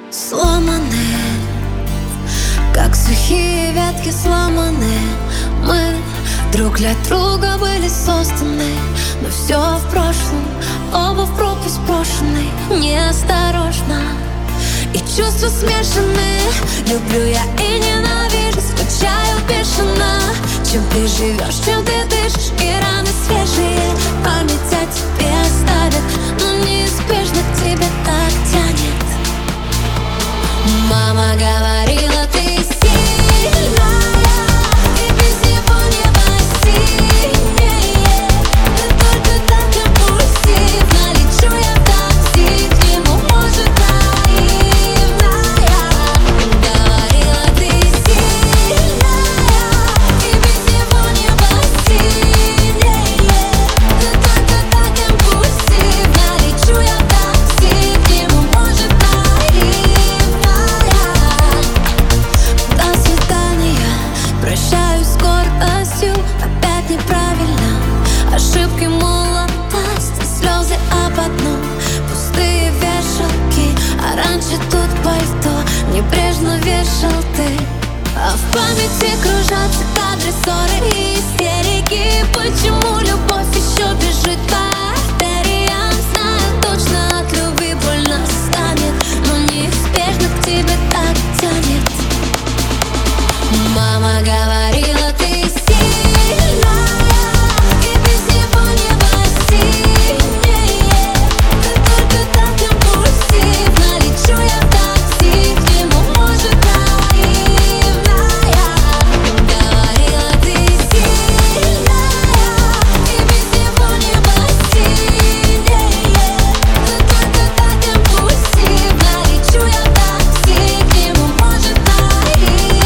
Сломаны, как сухие ветки сломаны. Мы друг для друга были созданы, но все в прошлом, оба в пропасть брошены. Неосторожно, и чувства смешаны. Люблю я и ненавижу, скучаю бешено. Чем ты живешь, чем ты дышишь, и раны свежие память о тебе оставит, но неизбежно к тебе так тянет. Мама говорила, ты сильная, и без него небо синее. Ты только так импульсивно, лечу я в такси, к нему может наивная. Говорила, ты сильная, и без него небо синее. Ты только так импульсивно, лечу я в такси, к нему может наивная. До свидания, прощаюсь с гордостью, опять неправильно. Ошибки, молодость, слезы об одном, пустые вешалки, а раньше тут пальто небрежно вешал ты. А в памяти кружатся кадры, ссоры и истерики. Почему любовь еще бежит по артериям? Знаю точно, от любви больно станет, но неизбежно к тебе так тянет. Мама говорила, ты сильная, и без него небо синее. Ты только так импульсивно, лечу я в такси, к нему может наивная. Говорила, ты сильная, и без него небо синее. Ты только так импульсивно, лечу я в такси, к нему может наивная.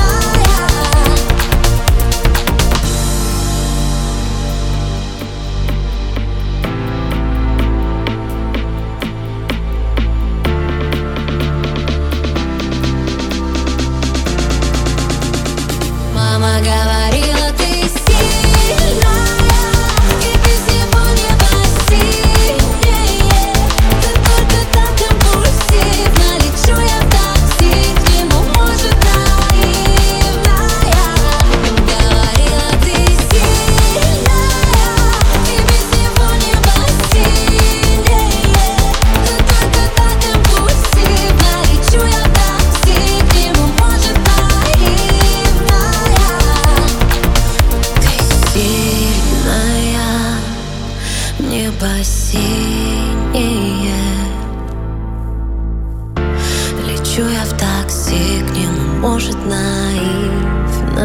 Мама говорила, ты сильная, и без него небо синее. Ты только так импульсивно, лечу я в такси, к нему может наивная. Говорила, ты сильная, и без него небо синее. Ты только так импульсивно, лечу я в такси, к нему может наивная. Ты сильная, небо синее. Лечу я в такси, к нему может наивная.